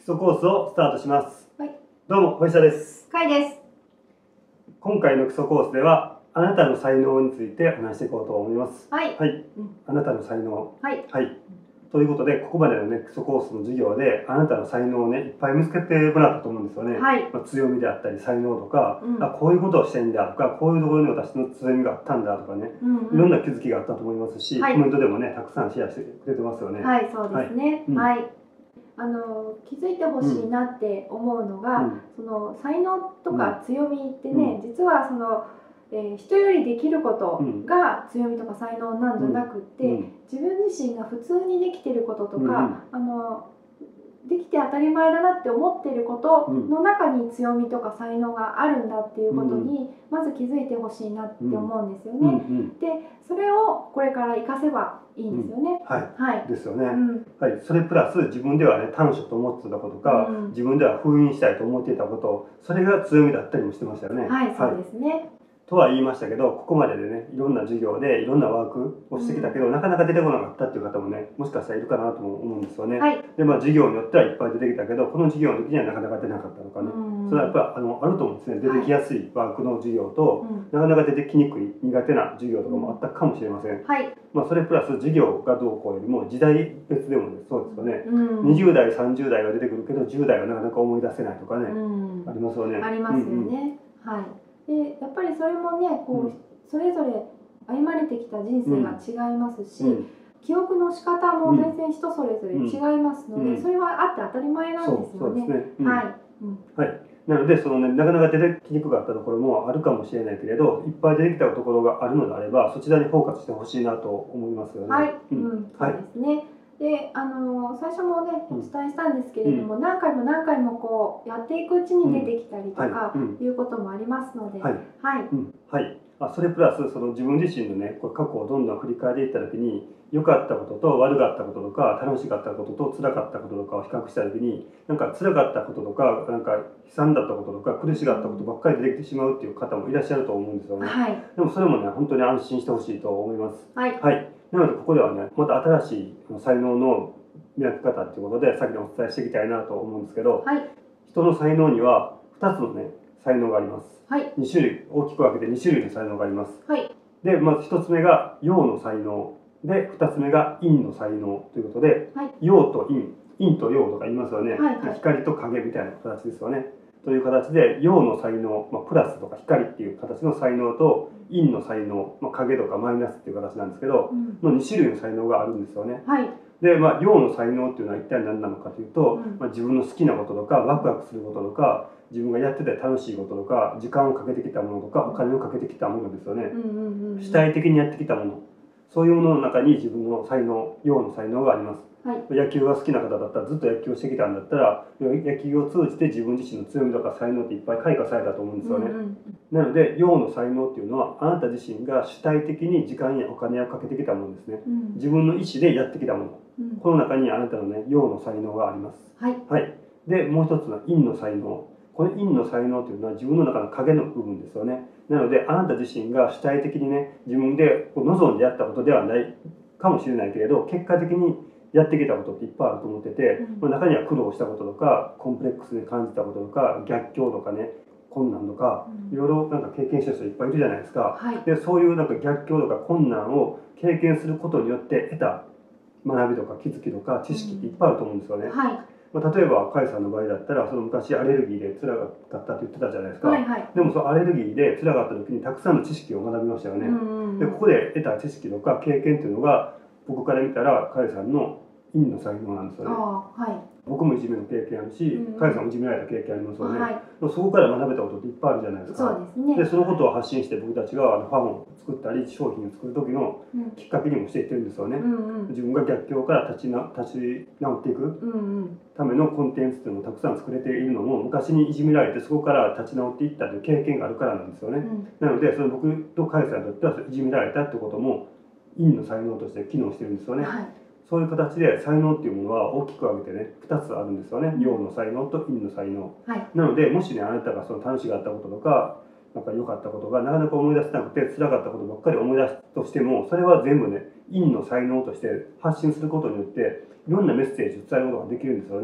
礎コースをスタートします。 はい、 どうも、堀下です。 かいです。 今回の基礎コースでは、あなたの才能について話していこうと思います。 はい。 はい。あなたの才能。 はい。 はい。ということで、ここまでのね、基礎コースの授業で、あなたの才能をね、いっぱい見つけてもらったと思うんですよね。 はい。 強みであったり、才能とか、こういうことをしてんだとか、こういうところに私の強みがあったんだとかね、いろんな気づきがあったと思いますし、コメントでもね、たくさんシェアしてくれてますよね。 はい、そうですね。はい。気づいてほしいなって思うのが、その才能とか強みってね、実はその人よりできることが強みとか才能なんじゃなくって、自分自身が普通にできてることとか、できて当たり前だなって思っていることの中に強みとか才能があるんだっていうことにまず気づいてほしいなって思うんですよね。でそれをこれから活かせばいいんですよね。 はいですよね。はい、それプラス自分ではね短所と思ってたことか、自分では封印したいと思っていたこと、それが強みだったりもしてましたよね。 はい、そうですね。 とは言いましたけど、ここまででね、いろんな授業でいろんなワークをしてきたけど、なかなか出てこなかったっていう方もね、もしかしたらいるかなとも思うんですよね。で、授業によってはいっぱい出てきたけど、この授業の時にはなかなか出なかったとかね、それはやっぱりあると思うんですね。出てきやすいワークの授業と、なかなか出てきにくい苦手な授業とかもあったかもしれません。それプラス授業がどうこうよりも時代別でもね、そうですよね。20代、30代が出てくるけど、10代はなかなか思い出せないとかね、ありますよね。 ありますよね。はい。でやっぱりそれもねこう、それぞれ歩まれてきた人生が違いますし、記憶の仕方も全然人それぞれ違いますので、それはあって当たり前なんですよね。はい。 なのでなかなか出てきにくかったところもあるかもしれないけれど、いっぱい出てきたところがあるのであれば、そちらにフォーカスしてほしいなと思いますよね。 はい、そうですね。で最初もねお伝えしたんですけれども、何回も何回もこうやっていくうちに出てきたりとかいうこともありますので、 それプラス自分自身のね過去をどんどん振り返っていった時に、良かったことと悪かったこととか、楽しかったことと辛かったこととかを比較した時に、なんか辛かったこととか、なんか悲惨だったこととか苦しかったことばっかり出てきてしまうっていう方もいらっしゃると思うんですよね。でもそれもね本当に安心してほしいと思います。なのでここではね、また新しい才能の磨き方っていうことで先にお伝えしていきたいなと思うんですけど、人の才能には2つのね才能があります。2種類、大きく分けて2種類の才能があります。でまず1つ目が陽の才能で、2つ目が陰の才能ということで、陽と陰、陰と陽とか言いますよね。光と影みたいな形ですよね。という形で陽の才能、プラスとか光っていう形の才能と陰の才能、影とかマイナスっていう形なんですけど、の2種類の才能があるんですよね。で陽の才能っていうのは一体何なのかというと、自分の好きなこととかワクワクすることとか、自分がやってて楽しいこととか、時間をかけてきたものとか、お金をかけてきたものですよね。主体的にやってきたもの、そういうものの中に自分の才能、陽の才能があります。野球が好きな方だったら、ずっと野球をしてきたんだったら、野球を通じて自分自身の強みとか才能っていっぱい開花されたと思うんですよね。なので陽の才能っていうのは、あなた自身が主体的に時間やお金をかけてきたものですね。自分の意思でやってきたもの、この中にあなたのね陽の才能があります。でもう一つの陰の才能、この陰の才能というのは自分の中の影の部分ですよね。なのであなた自身が主体的にね、自分で望んでやったことではないかもしれないけれど、結果的にやってきたことっていっぱいあると思ってて、中には苦労したこととか、コンプレックスに感じたこととか、逆境とかね、困難とか、いろいろなんか経験した人いっぱいいるじゃないですか。でそういうなんか逆境とか困難を経験することによって得た学びとか気づきとか知識っていっぱいあると思うんですよね。例えば甲斐さんの場合だったら、昔アレルギーで辛かったって言ってたじゃないですか。でもそのアレルギーで辛かった時にたくさんの知識を学びましたよね。でここで得た知識とか経験っていうのが、僕から見たら甲斐さんの陰の才能なんですよね。僕もいじめの経験あるし、甲斐さんもいじめられた経験ありますよね。そこから学べたことっていっぱいあるじゃないですか。でそのことを発信して、僕たちがファンを作ったり商品を作る時のきっかけにもしていってるんですよね。自分が逆境から立ち直っていくためのコンテンツっていうのをたくさん作れているのも、昔にいじめられてそこから立ち直っていったという経験があるからなんですよね。なので僕と甲斐さんにとってはいじめられたってことも陰の才能として機能してるんですよね。そういう形で才能っていうものは大きく分けてね2つあるんですよね。陽の才能と陰の才能。なのでもしね、あなたが楽しかったこととか、なんか良かったことがなかなか思い出せなくて辛かったことばっかり思い出すとしても、それは全部ね陰の才能として発信することによっていろんなメッセージを伝えることができるんですよね。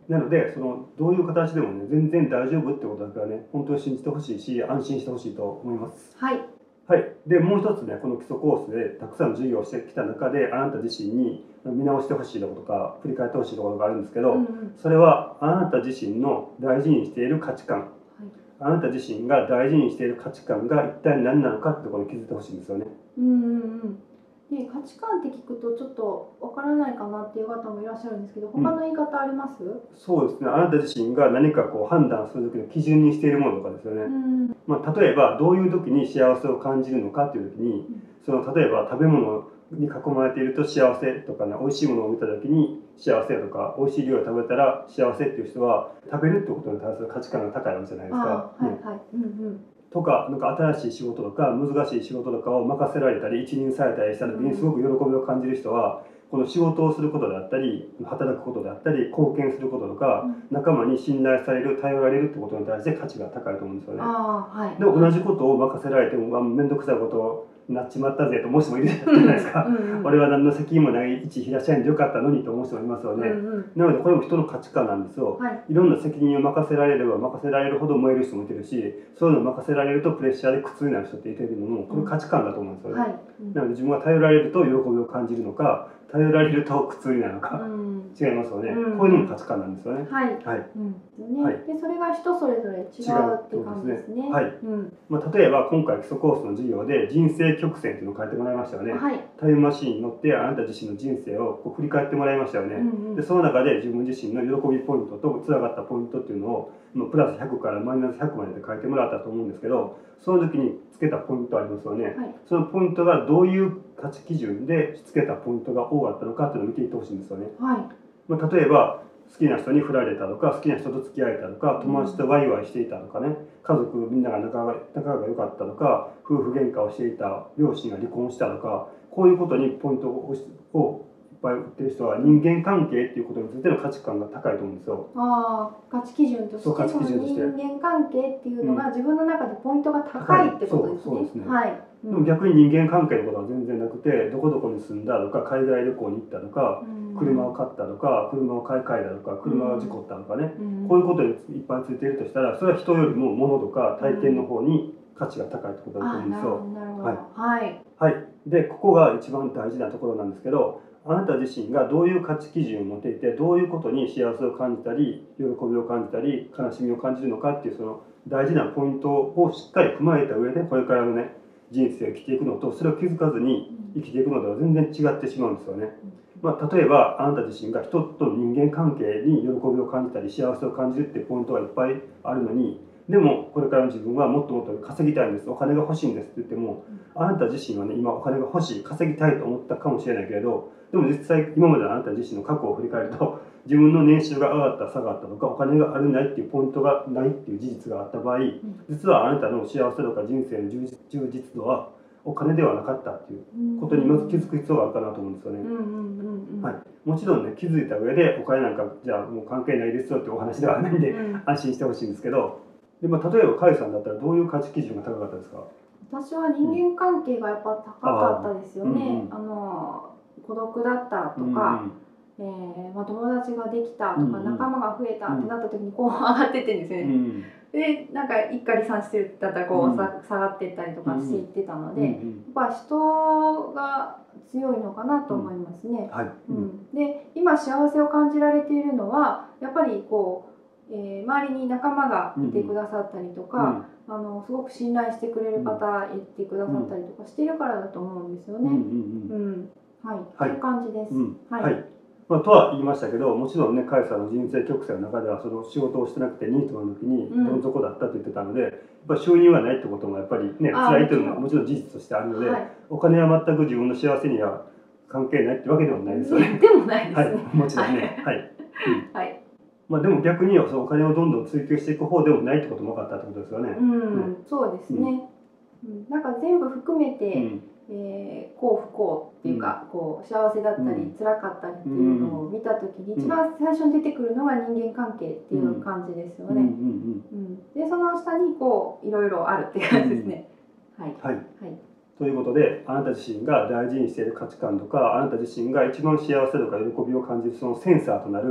なのでどういう形でもね全然大丈夫ってことだけはね本当に信じてほしいし安心してほしいと思います。 はい。 はい、でもう一つねこの基礎コースでたくさん授業をしてきた中であなた自身に見直してほしいところとか振り返ってほしいところがあるんですけど、それはあなた自身の大事にしている価値観、あなた自身が大事にしている価値観が一体何なのかってところに気づいてほしいんですよね。 で価値観って聞くとちょっとわからないかなっていう方もいらっしゃるんですけど、他の言い方あります？ そうですね。あなた自身が何か判断する時の基準にしているものとかですよね。例えばどういう時に幸せを感じるのかっていう時に、例えば食べ物に囲まれていると幸せとかね、美味しいものを見た時に幸せとか、美味しい料理を食べたら幸せっていう人は食べるってことに対する価値観が高いわけじゃないですか。とか、新しい仕事とか難しい仕事とかを任せられたり一任されたりした時にすごく喜びを感じる人は、この仕事をすることであったり働くことであったり貢献することとか、仲間に信頼される頼られるってことに対して価値が高いと思うんですよね。でも同じことを任せられても面倒くさいことになっちまったぜと思う人もいるじゃないですか。俺は何の責任もない一平社員でよかったのにと思う人もいますよね。なのでこれも人の価値観なんですよ。いろんな責任を任せられれば任せられるほど燃える人もいてるし、そういうのを任せられるとプレッシャーで苦痛になる人っていてるのもこれ価値観だと思うんですよね。なので自分が頼られると喜びを感じるのか、頼られると苦痛になるのか、違いますよね。こういうのも価値観なんですよね。 でそれが人それぞれ違うっていう感じですね。 例えば今回基礎コースの授業で人生曲線っていうのを書いてもらいましたよね。タイムマシーンに乗ってあなた自身の人生を振り返ってもらいましたよね。でその中で自分自身の喜びポイントと辛かったポイントっていうのをプラス100からマイナス100までで書いてもらったと思うんですけど、その時につけたポイントありますよね。そのポイントがどういう価値基準でつけたポイントが多かったのかっていうのを見ていってほしいんですよね。例えば好きな人に振られたとか、好きな人と付き合えたとか、友達とワイワイしていたとかね、家族みんなが仲が良かったとか、夫婦喧嘩をしていた、両親が離婚したとか、こういうことにポイントをいっぱい打ってる人は人間関係っていうことについての価値観が高いと思うんですよ。 価値基準としてその人間関係っていうのが自分の中でポイントが高いってことですね。そうですね。 でも逆に人間関係のことは全然なくて、どこどこに住んだとか海外旅行に行ったとか、車を買ったとか車を買い替えたとか車が事故ったとかね、こういうことにいっぱいついているとしたら、それは人よりも物とか体験の方に価値が高いってことだと思うんですよ。でここが一番大事なところなんですけど、あなた自身がどういう価値基準を持っていて、どういうことに幸せを感じたり喜びを感じたり悲しみを感じるのかっていうその大事なポイントをしっかり踏まえた上でこれからのね人生を生きていくのと、それを気づかずに生きていくのでは全然違ってしまうんですよね。例えばあなた自身が人との人間関係に喜びを感じたり幸せを感じるっていうポイントがいっぱいあるのに、でもこれからの自分はもっともっと稼ぎたいんです、お金が欲しいんですって言っても、あなた自身はね今お金が欲しい、稼ぎたいと思ったかもしれないけれど、でも実際今までのあなた自身の過去を振り返ると自分の年収が上がった下がったとかお金があるないっていうポイントがないっていう事実があった場合、実はあなたの幸せとか人生の充実度はお金ではなかったっていうことにまず気づく必要があるかなと思うんですよね。もちろんね気づいた上でお金なんかじゃあもう関係ないですよっていうお話ではないんで安心してほしいんですけど、で例えばカイさんだったらどういう価値基準が高かったですか？ 私は人間関係がやっぱ高かったですよね。孤独だったとか、友達ができたとか、仲間が増えたってなった時にこう上がってってんですよね。でなんか一家離散してるだったらこう下がっていったりとかしていってたので、やっぱ人が強いのかなと思いますね。で今幸せを感じられているのはやっぱりこう、周りに仲間がいてくださったりとか、すごく信頼してくれる方いてくださったりとかしてるからだと思うんですよね。そういう感じです。 とは言いましたけど、もちろんねカイさんの人生曲線の中ではその仕事をしてなくてニートの時にどん底だったと言ってたので、やっぱ収入がないってこともやっぱりね辛いというのはもちろん事実としてあるので、お金は全く自分の幸せには関係ないってわけではないですよね。 でもないですね。 もちろんね。でも逆にそのお金をどんどん追求していく方でもないってことも分かったってことですよね。 そうですね。なんか全部含めて幸不幸っていうか、こう幸せだったり辛かったりっていうのを見た時に一番最初に出てくるのが人間関係っていう感じですよね。でその下にこういろいろあるって感じですね。 ということで、あなた自身が大事にしている価値観とか、あなた自身が一番幸せとか喜びを感じるそのセンサーとなる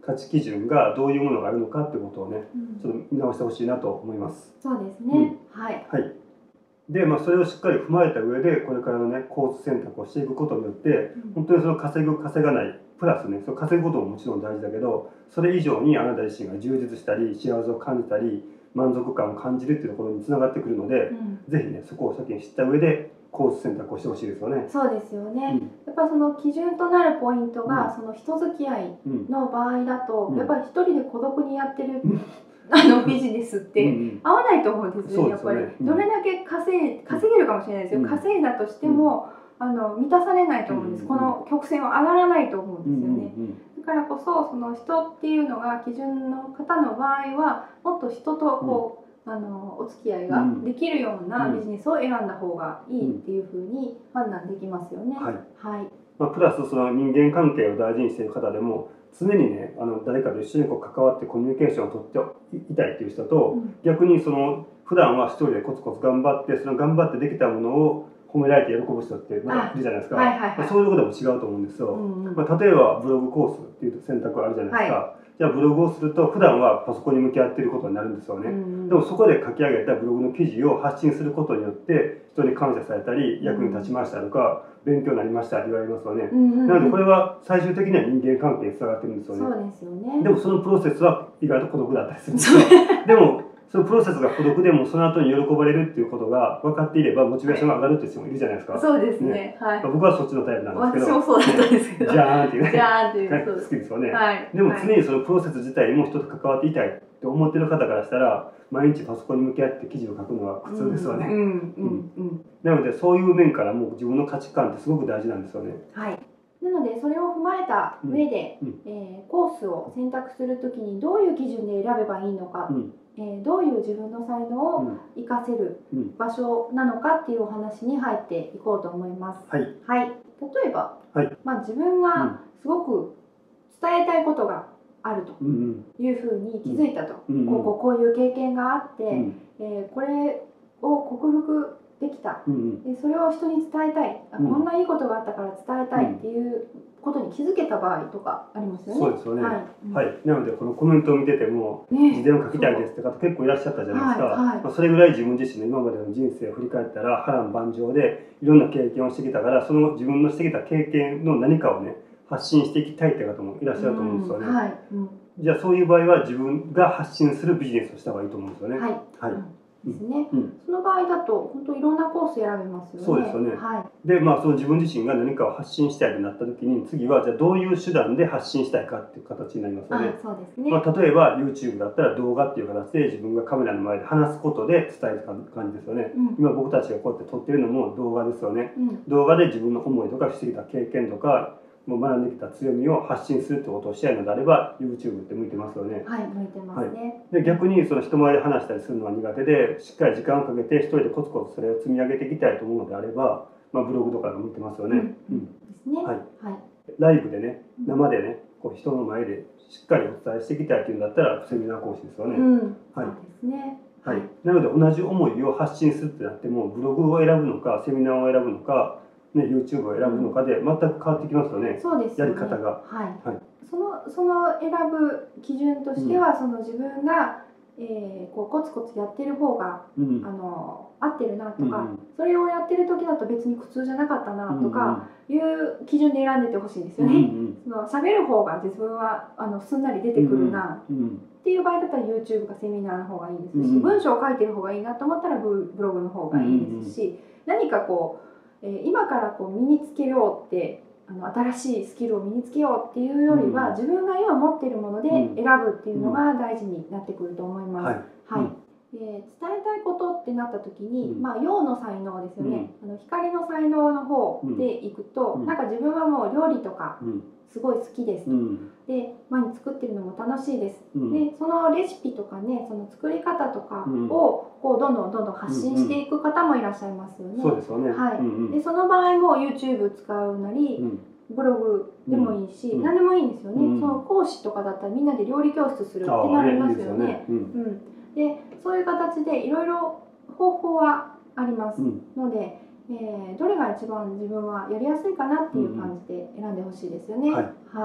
価値基準がどういうものがあるのかってことをね、ちょっと見直してほしいなと思います。 そうですね。はい。 はい。で、それをしっかり踏まえた上でこれからのねコース選択をしていくことによって、本当にその稼ぐ稼がないプラスね、その稼ぐことももちろん大事だけど、それ以上にあなた自身が充実したり幸せを感じたり満足感を感じるっていうところにつながってくるので、ぜひねそこを先に知った上でコース選択をしてほしいですよね。 そうですよね。やっぱその基準となるポイントが、その人付き合いの場合だと、やっぱり一人で孤独にやってるビジネスって合わないと思うんですよね。やっぱりどれだけ稼げるかもしれないですよ。稼いだとしても満たされないと思うんです。この曲線は上がらないと思うんですよね。だからこそその人っていうのが基準の方の場合はもっと人とこうお付き合いができるようなビジネスを選んだ方がいいっていうふうに判断できますよね。はい。 プラスその人間関係を大事にしている方でも常にね誰かと一緒に関わってコミュニケーションを取っていたいっていう人と、逆にその普段は一人でコツコツ頑張ってその頑張ってできたものを褒められて喜ぶ人ってまだいるじゃないですか。そういうことでも違うと思うんですよ。例えばブログコースっていう選択があるじゃないですか。じゃあブログをすると普段はパソコンに向き合っていることになるんですよね。でもそこで書き上げたブログの記事を発信することによって人に感謝されたり役に立ちましたとか勉強になりましたって言われますよね。なのでこれは最終的には人間関係につながってるんですよね。 そうですよね。 でもそのプロセスは意外と孤独だったりするんですよ。でもそのプロセスが孤独でもその後に喜ばれるっていうことが分かっていればモチベーションが上がるっていう人もいるじゃないですか。 そうですね。はい。 僕はそっちのタイプなんですけど。 私もそうだったんですけど。 じゃーんっていうね。 じゃーんっていう。 好きですよね。 はい。 でも常にそのプロセス自体も人と関わっていたいって思ってる方からしたら毎日パソコンに向き合って記事を書くのは苦痛ですよね。なのでそういう面からも自分の価値観ってすごく大事なんですよね。 はい。なのでそれを踏まえた上で、コースを選択するときにどういう基準で選べばいいのか、どういう自分の才能を生かせる場所なのかっていうお話に入っていこうと思います。はい。例えば、自分がすごく伝えたいことがあるというふうに気づいたと、こういう経験があって、これを克服できた、それを人に伝えたい、こんないいことがあったから伝えたいっていうことに気づけた場合とかありますよね。 そうですよね。なのでこのコメントを見てても自伝を書きたいですって方結構いらっしゃったじゃないですか。それぐらい自分自身の今までの人生を振り返ったら波乱万丈でいろんな経験をしてきたから、その自分のしてきた経験の何かをね発信していきたいって方もいらっしゃると思うんですよね。じゃあそういう場合は自分が発信するビジネスをした方がいいと思うんですよね。 ですね。その場合だと本当いろんなコース選べますよね。 そうですよね。でその自分自身が何かを発信したいとなった時に次はじゃあどういう手段で発信したいかっていう形になりますよね。 そうですね。 例えば YouTube だったら動画っていう形で自分がカメラの前で話すことで伝える感じですよね。今僕たちがこうやって撮ってるのも動画ですよね。動画で自分の思いとかしてきた経験とか学んできた強みを発信するってことをしたいのであれば YouTube って向いてますよね。 向いてますね。 で逆にその人前で話したりするのは苦手でしっかり時間をかけて一人でコツコツそれを積み上げていきたいと思うのであれば、ブログとかが向いてますよね。 ですね。 ライブでね生でね人の前でしっかりお伝えしていきたいっていうんだったらセミナー講師ですよね。 そうですね。 なので同じ思いを発信するってなってもブログを選ぶのかセミナーを選ぶのかYouTube を選ぶのかで全く変わってきますよね。やり方が。 その選ぶ基準としては、その自分がコツコツやってる方が合ってるなとか、それをやってる時だと別に苦痛じゃなかったなとかいう基準で選んでてほしいんですよね。喋る方が自分はすんなり出てくるなっていう場合だったら YouTube かセミナーの方がいいですし、文章を書いてる方がいいなと思ったらブログの方がいいですし、何か今から身につけようって新しいスキルを身につけようっていうよりは、自分が今持っているもので選ぶっていうのが大事になってくると思います。伝えたいことってなった時に、陽の才能ですよね。光の才能の方でいくと、なんか自分はもう料理とかすごい好きですと。で毎日作ってるのも楽しいです。でそのレシピとかね、その作り方とかをどんどん発信していく方もいらっしゃいますよね。 そうですよね。 でその場合も YouTube 使うなり、ブログでもいいし、何でもいいんですよね。その講師とかだったらみんなで料理教室するってなりますよね。でそういう形でいろいろ方法はありますので、どれが一番自分はやりやすいかなっていう感じで選んでほしいですよね。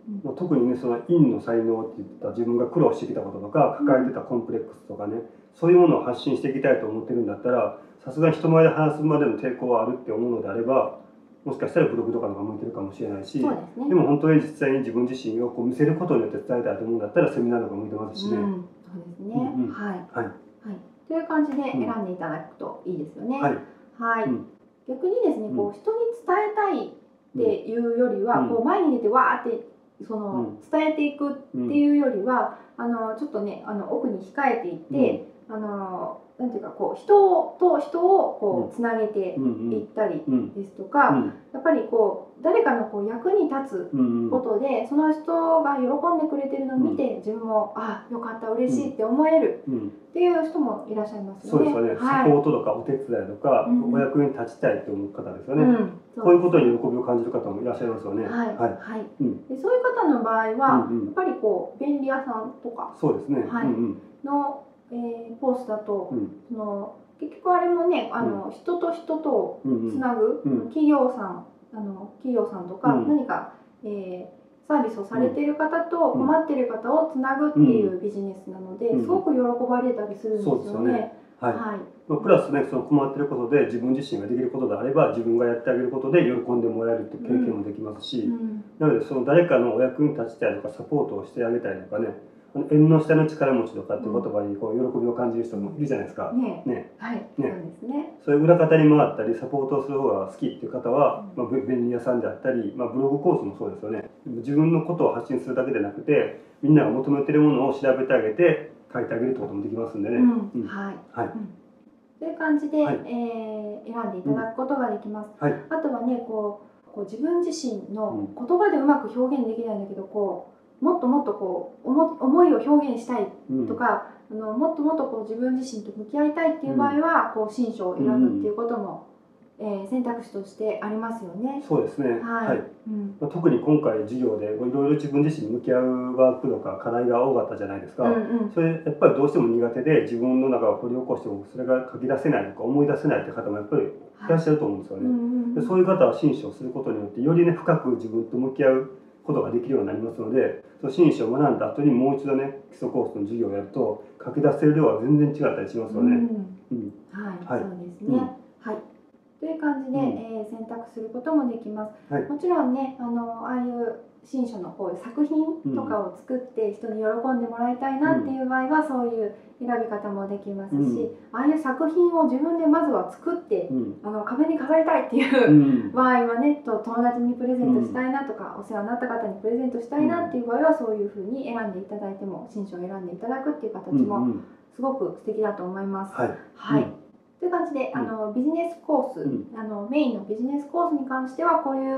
特にねその陰の才能って言った自分が苦労してきたこととか抱えてたコンプレックスとかね、そういうものを発信していきたいと思ってるんだったら、さすがに人前で話すまでの抵抗はあるって思うのであれば、もしかしたらブログとかの方が向いてるかもしれないし、でも本当に実際に自分自身をこう見せることによって伝えたいと思うんだったらセミナーの方が向いてますしね。 そうですね。はい。という感じで選んでいただくといいですよね。はい。逆にですね、こう人に伝えたいっていうよりは、こう前に出てわーってその伝えていくっていうよりは、ちょっとね奥に控えていってなんていうかこう人と人をこうつなげていったりですとか、やっぱりこう誰かのこう役に立つことでその人が喜んでくれてるのを見て自分もよかった嬉しいって思えるっていう人もいらっしゃいますよね。 そうですよね。サポートとかお手伝いとかお役に立ちたいと思う方ですよね。こういうことに喜びを感じる方もいらっしゃいますよね。でそういう方の場合はやっぱりこう便利屋さんとかのコースだと、結局あれもね人と人とをつなぐ、企業さんとか、何か、サービスをされている方と困っている方をつなぐっていうビジネスなので、すごく喜ばれたりするんですよね。 プラスねその困っていることで自分自身ができることであれば自分がやってあげることで喜んでもらえるっていう経験もできますし、なのでその誰かのお役に立ちたいとかサポートをしてあげたいとかね、縁の下の力持ちとかっていう言葉にこう喜びを感じる人もいるじゃないですか。そういう裏方に回ったりサポートをする方が好きっていう方は、便利屋さんであったり、ブログコースもそうですよね。自分のことを発信するだけでなくてみんなが求めているものを調べてあげて書いてあげるってこともできますんでね。 という感じで、選んでいただくことができます。あとはねこう自分自身の言葉でうまく表現できないんだけどもっともっとこう思いを表現したいとか、もっともっとこう自分自身と向き合いたいっていう場合はこう新書を選ぶっていうことも、選択肢としてありますよね。 そうですね。特に今回授業でいろいろ自分自身に向き合うワークとか課題が多かったじゃないですか。それやっぱりどうしても苦手で自分の中を掘り起こしてもそれが書き出せないとか思い出せないって方もやっぱりいらっしゃると思うんですよね。そういう方は新書をすることによってよりね深く自分と向き合うことができるようになりますので、新書を学んだ後にもう一度ね基礎コースの授業をやると書き出せる量は全然違ったりしますよね。 そうですね。という感じで、選択することもできます。もちろんねああいう新書のこういう作品とかを作って人に喜んでもらいたいなっていう場合はそういう選び方もできますし、ああいう作品を自分でまずは作って、壁に飾りたいっていう場合はね友達にプレゼントしたいなとか、お世話になった方にプレゼントしたいなっていう場合はそういうふうに選んでいただいても新書を選んでいただくっていう形もすごく素敵だと思います。という感じでビジネスコース、メインのビジネスコースに関してはこういう、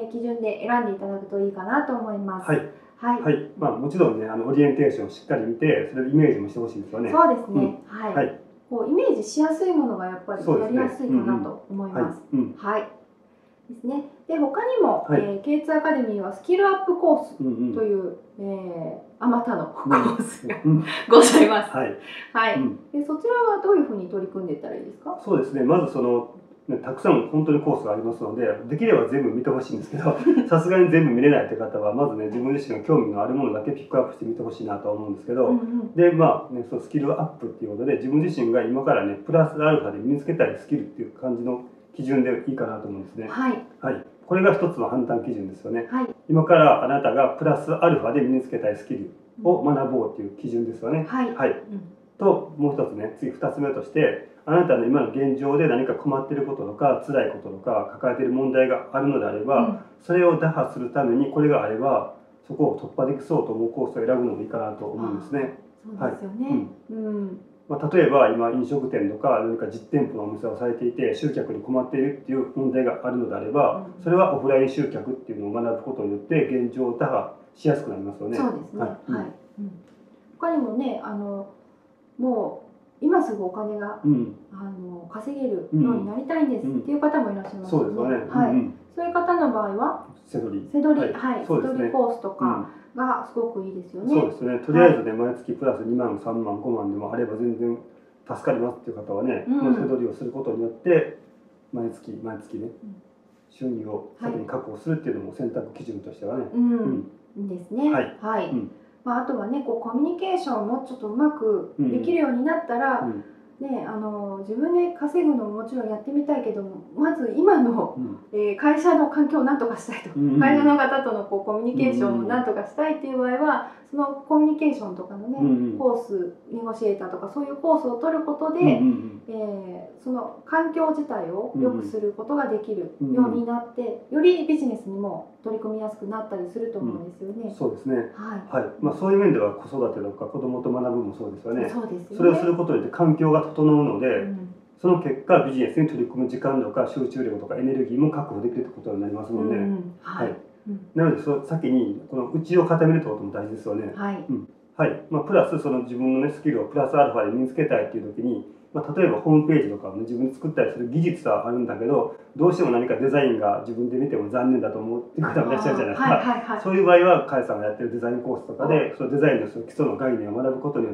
基準で選んでいただくといいかなと思います。 もちろんねオリエンテーションをしっかり見てそれでイメージもしてほしいですよね。 そうですね。こうイメージしやすいものがやっぱりやりやすいかなと思います。ですね。で他にも、K2 アカデミーはスキルアップコースという、あまたのコースがございます。でそちらはどういうふうに取り組んでいったらいいですか？ そうですね。まずたくさん本当にコースがありますので、できれば全部見てほしいんですけど、さすがに全部見れないという方はまずね自分自身の興味のあるものだけピックアップしてみてほしいなと思うんですけど、でそのスキルアップっていうことで自分自身が今からねプラスアルファで身につけたいスキルっていう感じの基準でいいかなと思うんですね。これが一つの判断基準ですよね。今からあなたがプラスアルファで身につけたいスキルを学ぼうっていう基準ですよね。ともう一つね次2つ目としてあなたの今の現状で何か困っていることとか辛いこととか抱えている問題があるのであれば、それを打破するためにこれがあればそこを突破できそうと思うコースを選ぶのもいいかなと思うんですね。例えば今飲食店とか何か実店舗のお店をされていて集客に困っているっていう問題があるのであれば、それはオフライン集客っていうのを学ぶことによって現状を打破しやすくなりますよね。 そうですね。他にもねもう今すぐお金が、稼げるようになりたいんですっていう方もいらっしゃいますよね。そういう方の場合はセドリコースとかがすごくいいですよね。 そうですね。とりあえずね毎月プラス2万3万5万でもあれば全然助かりますっていう方はね、セドリをすることによって毎月ね収入を先に確保するっていうのも選択基準としてはねですね。 はい。 はい。 うん。 あとはね、こうコミュニケーションもちょっとうまくできるようになったら、ね、自分で稼ぐのももちろんやってみたいけども、まず今の、会社の環境をなんとかしたいと、会社の方とのこうコミュニケーションをなんとかしたいっていう場合は、そのコミュニケーションとかのね、コース、ネゴシエーターとかそういうコースを取ることで、その環境自体を良くすることができるようになって、よりビジネスにも取り組みやすくなったりすると思うんですよね。 そうですね。 はい。 そういう面では子育てとか子どもと学ぶもそうですよね。 そうですよね。 それをすることによって環境が整うので、その結果ビジネスに取り組む時間とか集中力とかエネルギーも確保できるということになりますので、はい。なので先にこの内を固めるということも大事ですよね。はい。はい。プラスその自分のねスキルをプラスアルファで身につけたいっていう時に、例えばホームページとかを、ね、自分で作ったりする技術はあるんだけど、どうしても何かデザインが自分で見ても残念だと思うっていう方もいらっしゃるじゃないですか。そういう場合はカエさんがやってるデザインコースとかでそのデザインの基礎の概念を学ぶことによって、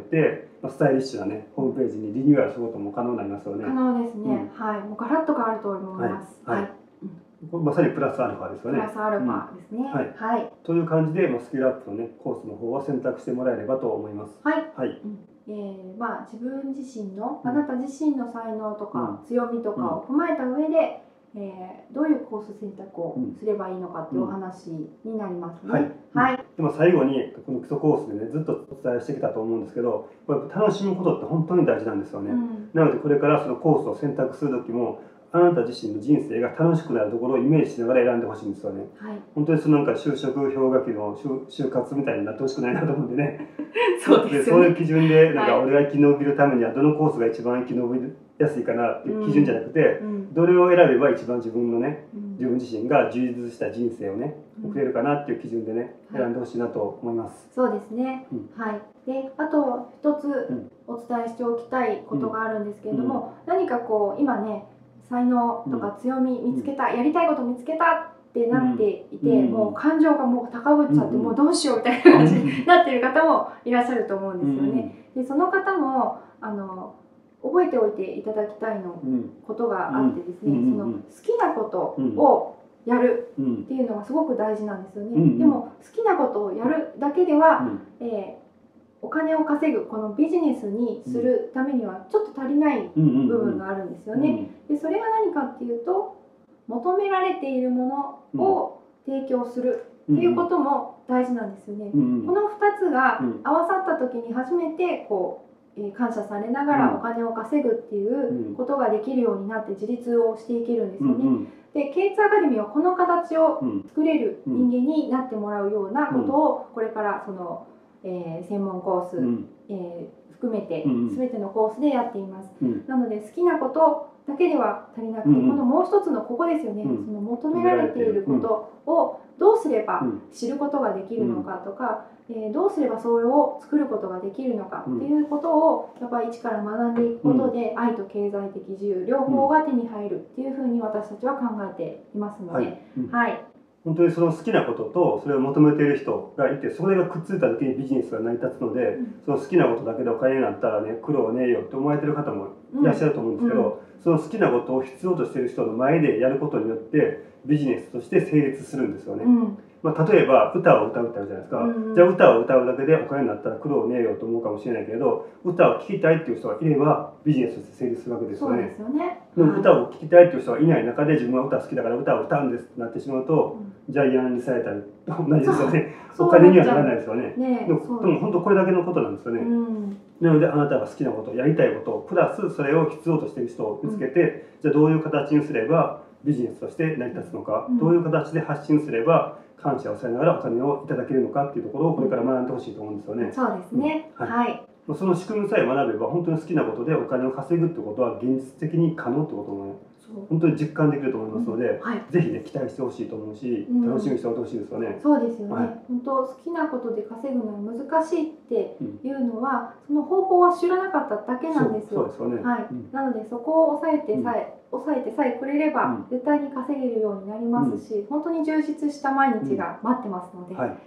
スタイリッシュなねホームページにリニューアルすることも可能になりますよね。 可能ですね。はい。もうガラッと変わると思います。はい。 まさにプラスアルファですよね。 プラスアルファですね。 はい。という感じで、スキルアップのねコースの方は選択してもらえればと思います。はい。はい。 自分自身のあなた自身の才能とか強みとかを踏まえた上で、どういうコース選択をすればいいのかっていうお話になりますね。はい。 でも最後にこの基礎コースでねずっとお伝えしてきたと思うんですけど、楽しむことって本当に大事なんですよね。なのでこれからそのコースを選択する時も、あなた自身の人生が楽しくなるところをイメージしながら選んでほしいんですよね。本当にそのなんか就職氷河期の就活みたいになってほしくないなと思うんでね。そういう基準でなんか俺が生き延びるためにはどのコースが一番生き延びやすいかなっていう基準じゃなくて、どれを選べば一番自分自身が充実した人生をね送れるかなっていう基準でね選んでほしいなと思います。 そうですね。はい。で、あと一つお伝えしておきたいことがあるんですけれども、何かこう今ね才能とか強み見つけた、やりたいこと見つけたってなっていて、もう感情がもう高ぶっちゃって、もうどうしようみたいな感じになっている方もいらっしゃると思うんですよね。で、その方も覚えておいていただきたいことがあってですね、その好きなことをやるっていうのがすごく大事なんですよね。でも好きなことをやるだけでは、お金を稼ぐこのビジネスにするためにはちょっと足りない部分があるんですよね。でそれが何かっていうと、求められているものを提供するっていうことも大事なんですよね。この2つが合わさった時に初めてこう感謝されながらお金を稼ぐっていうことができるようになって自立をしていけるんですよね。で、ケイツアカデミーはこの形を作れる人間になってもらうようなことをこれからその専門コース、含めて全てのコースでやっています。なので好きなことだけでは足りなくて、このもう一つのここですよね、その求められていることをどうすれば知ることができるのかとか、どうすればそれを作ることができるのかっていうことをやっぱり一から学んでいくことで、愛と経済的自由両方が手に入るっていうふうに私たちは考えていますので、はい。 本当にその好きなこととそれを求めている人がいて、それがくっついた時にビジネスが成り立つので、その好きなことだけでお金になったらね苦労ねえよって思われてる方もいらっしゃると思うんですけど、その好きなことを必要としている人の前でやることによってビジネスとして成立するんですよね。例えば歌を歌うってあるじゃないですか。じゃあ歌を歌うだけでお金になったら苦労ねえよと思うかもしれないけれど、歌を聴きたいっていう人がいればビジネスとして成立するわけですよね。でも歌を聴きたいっていう人がいない中で自分は歌好きだから歌を歌うんですってなってしまうと、ジャイアンにされたりと同じですよね。お金にはならないですよね。でも本当これだけのことなんですよね。なのであなたが好きなこと、やりたいことプラスそれを必要としている人を見つけて、じゃあどういう形にすればビジネスとして成り立つのか、どういう形で発信すれば感謝をされながらお金をいただけるのかっていうところをこれから学んでほしいと思うんですよね。 そうですね。はい。 その仕組みさえ学べば本当に好きなことでお金を稼ぐってことは現実的に可能ってことも本当に実感できると思いますので、ぜひね期待してほしいと思うし、楽しみにしてほしいですよね。 そうですよね。本当好きなことで稼ぐのは難しいっていうのは、その方法は知らなかっただけなんですよ。 そうですよね。 はい。なのでそこを抑えてさえくれれば絶対に稼げるようになりますし、本当に充実した毎日が待ってますので、はい、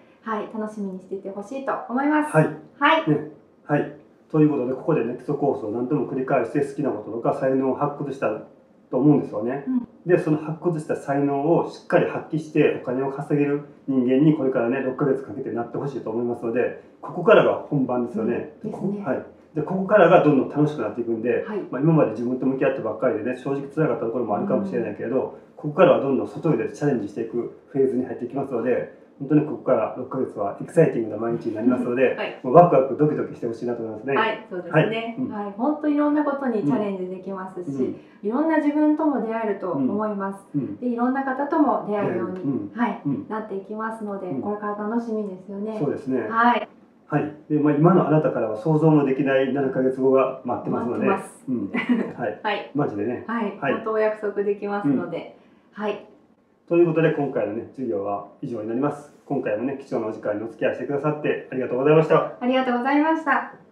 楽しみにしていてほしいと思います。はい。 はい。ということでここでね基礎コースを何度も繰り返して好きなこととか才能を発掘したと思うんですよね。 うん、 でその発掘した才能をしっかり発揮してお金を稼げる人間にこれからね6ヶ月かけてなってほしいと思いますので、ここからが本番ですよね。はい、でここからがどんどん楽しくなっていくんで、今まで自分と向き合ってばっかりでね正直辛かったところもあるかもしれないけれど、ここからはどんどん外でチャレンジしていくフェーズに入っていきますので、本当にここから6ヶ月はエキサイティングな毎日になりますので、もうワクワクドキドキしてほしいなと思いますね。 はい、そうですね。はい、本当いろんなことにチャレンジできますし、いろんな自分とも出会えると思います。で、いろんな方とも出会えるように、なっていきますので、これから楽しみですよね。 そうですね。 はい。 はい。で、今のあなたからは想像もできない7ヶ月後が待ってますので、はい。マジでね。 はい。本当お約束できますので、はい。 ということで今回のね授業は以上になります。今回もね貴重なお時間にお付き合いしてくださってありがとうございました。 ありがとうございました。